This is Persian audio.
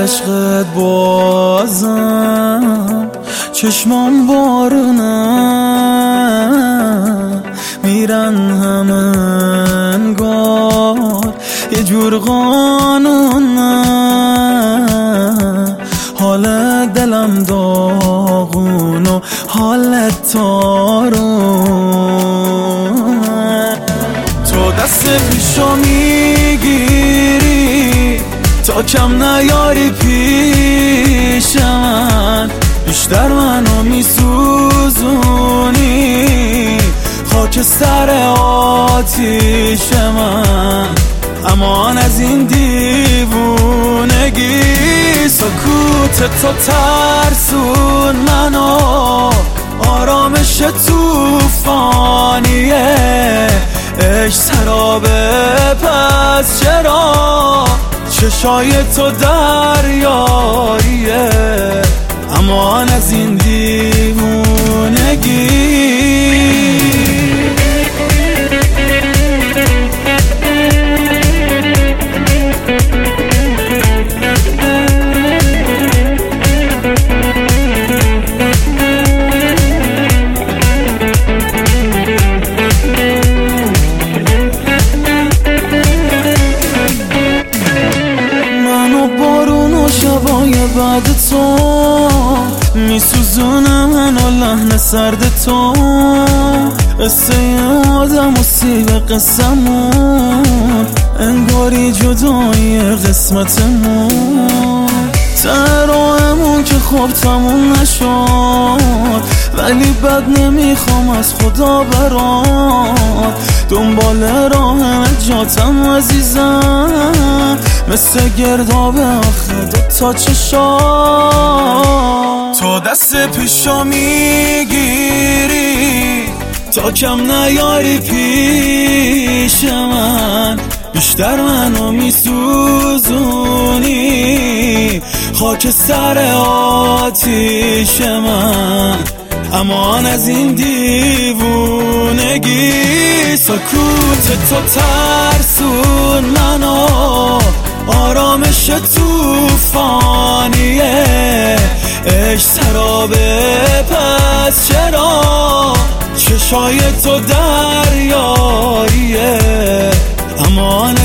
عشقت بازم چشمام بارونه میرن همه انگار یه جور قانونه. حال دلم داغون و حالت تارونه. تو دست پیشو میگیری تا کم نیاری پیش من، بیشتر منو میسوزونی خاکستر آتیش من. امان از این دیوونگی، سکوت تو ترسون منو، آرامش توفانیه، عشق سرابه پس چرا چشای تو دریاییه. امان از این دیوونگی. شبای بعد تو میسوزونه منو لحن سرد تو، قصه آدم و سیب قصمون انگاری جدایی قسمتمون. تراهمون که خوب تموم نشد ولی بد نمیخوام از خدا برات، دنبال راه نجاتم عزیزم، مثل گرداب آخه دوتا چشات. تو دست پیشو میگیری تا کم نیاری پیش من، بیشتر منو میسوزونی خاکستر آتیش من. امان از این دیوونگی، سکوت تو ترسون منو، آرامش توفانیه، عشق سرابه پس چرا چشای تو دریاییه. امان